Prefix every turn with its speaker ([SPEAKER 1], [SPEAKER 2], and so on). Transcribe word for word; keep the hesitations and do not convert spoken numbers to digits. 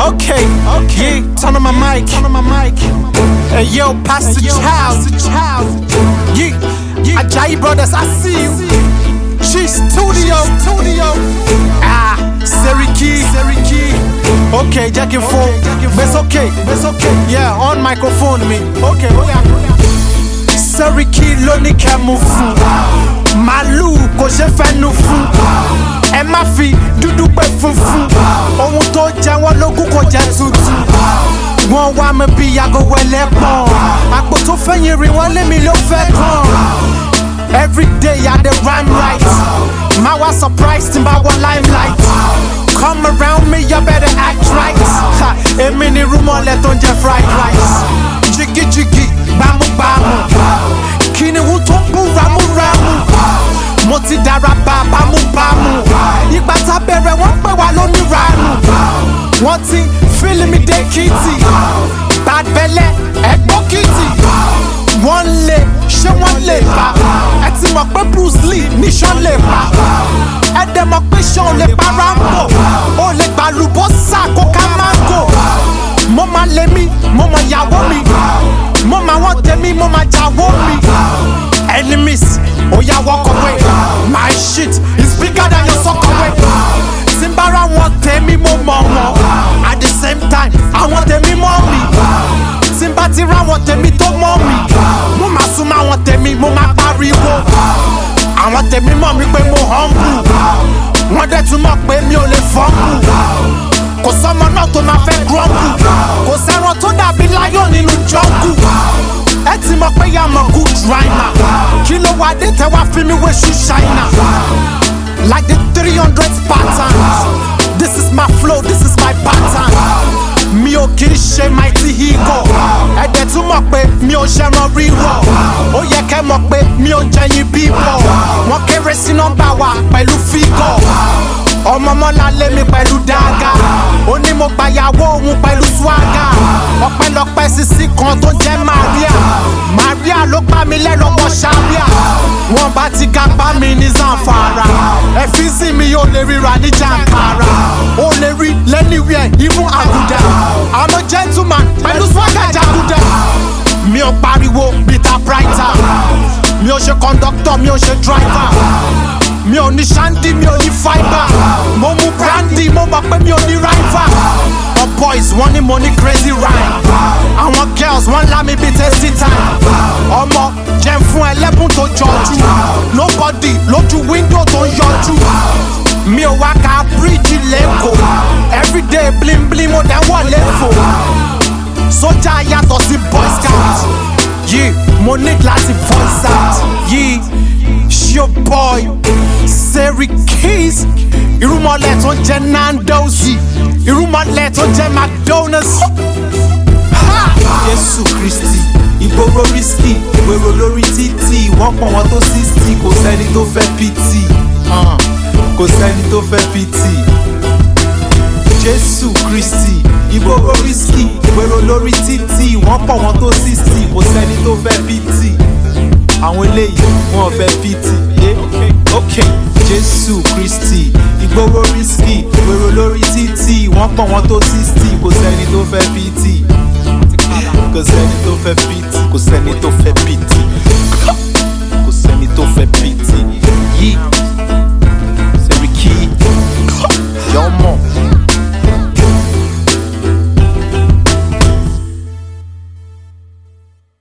[SPEAKER 1] Okay, okay. Yeah, turn on my mic, turn on my mic. Hey yo, Pastor Child, yeah, yeah. Ajayi Brothers, I see you. She studio, studio. Ah, Seriki, Seriki. Okay, Jackie phone. It's okay, it's okay. Yeah, on microphone me. Okay, oh yeah. Seriki lóní kẹ́ mú fún. Màlúù kò ṣe fẹ́nu fún. Ẹ má fi dúdú pé funfun. Ohun tó jẹ wọ́n lógún kò jẹ́ tuntun. Wọ́n wá mi bí yàgò wẹlẹ́ pọ̀n. Àpò tó fẹ́yìn rí wọ́n lé mi ló fẹ́ kàn. Every day I dey rhyme right. Ma wa surprised in my one limelight. Come around me, you better act right. Ha, èmi ni rúmọ̀lẹ́ tó ń jẹ fried rice. Jiggy jiggy, bámú bámú. Kìnìún tó ń bú ramúramù. Mo ti dára bá bámúbámú. Ìgbà tá bẹ̀rẹ̀ wọ́n pè wá lóníranù. Wọ́n ti fílímì dé kìtì. Bad belle ẹ̀gbọ́n kìtì. Wọ́n lè ṣé wọ́n lè bá. Ẹ ti mọ̀ pé Bruce Lee ní Sean lè pa. Ẹ dẹ̀ mọ̀ pé Sean lè pa Rambo. Ó lè gba lùbọ́sà kó ká mango. Mo máa lé mi, mo mọ ìyàwó mi. Mo máa wọ́n tẹ̀mí, mo máa jàwó mi. Enemies, ó yá walk away. My shit is bigger than your soccer way. Timbara wọn tẹ̀mí, mo mọ̀ wọn. At the same time, àwọn tẹ̀mí mọ̀ mi. Timba ti ra wọn tẹ̀mí tó mọ̀ mi. Mo máa súnmọ́ àwọn tẹ̀mí, mo máa pariwo. Àwọn tẹ̀mí mọ̀ mi pé mo humble. Wọ́n dẹ̀ tún mọ̀ pé mi ò lè fumble. Kò sọ́mọ náà tó máa fẹ́ grumble. Kò sẹ́ran tó dàbí lion nínú jungle. Ẹ ti mọ̀ pé yà mọ̀ good rhymer. Kí ló wá dé tẹ́ wá fi mi wé shoe shiner? Like the three hundred Spartans. This is my flow, this is my pattern. Mi ò kì í ṣe mighty ego. Ẹ dẹ̀ tún mọ̀ pé mi ò ṣẹran rírọ̀. Ó yẹ kẹ́ mọ̀ pé mi ò jẹyin bíbọ̀. Wọ́n kéré sí nọ́mbà wa pẹ̀lú fígọ̀. Ọmọ mọ́lá lé mi pẹ̀lú dága. Ó ní mo gbàyàwó òun pẹ̀lú swagger. Ọpẹ́lọpẹ́ sisi kan tó jẹ́ Maria. Maria ló pa mi lẹ́lọ́wọ́ Sharia. Wọ́n bá ti ga pa mi ní Zamfara. Ẹ̀fíìsì mi ò lè ríra ní Jankara. Ó lè rí lẹ́niwẹ̀ even Abuja. I'm a gentleman pẹ̀lú swagger Jaguda. Mi ò pariwo Peter Brighter. Mi ò ṣe conductor, mi ò ṣe driver. Mi ò ní shandy, mi ò ní fibre. Mo mu brandy, mo mọ̀ pé mi ò ní rival. The boys wọ́n ní mo ní crazy rhyme. Àwọn girls wọ́n lá mi bí tasty time. Ọmọ jẹun fún ẹlẹ́bùn tó jọjú. Nobody lójú window tó ń yọjú. Mi ò wá ká bíríìjì lẹ́kọ̀ọ́. Everyday bling bling mo dẹ̀ wọlé fò. Sójà yàtọ̀ sí boy scout. Yeah, mo need láti voice out. Yeah. Your boy Serikis. Irúmọlẹ̀ tó jẹ́ Nando's. Irúmọlẹ̀ tó jẹ́ McDonald's.
[SPEAKER 2] Jésù Kristi, ìgboro risky, wèrò lórí títì, wọ́n pọ̀ wọ́n tó sixty, kò sẹ́ni tó fẹ́ pity, kò sẹ́ni tó fẹ́ pity. Jésù Kristi, ìgboro risky, wèrò lórí títì, wọ́n pọ̀ wọ́n tó sixty, kò sẹ́ni tó fẹ́ pity. Àwọn eléyìí wọn fẹ́ pity. Okay, Jésù Kristi, ìgboro risky, wèrò lórí títì, wọ́n pọ̀ wọ́n tó sixty, kò sẹ́ni tó fẹ́ pity. Kò sẹ́ni tó fẹ́ pity, kò sẹ́ni tó fẹ́ pity, kò sẹ́ni tó fẹ́ pity. Yìí, Seriki, jọmọ.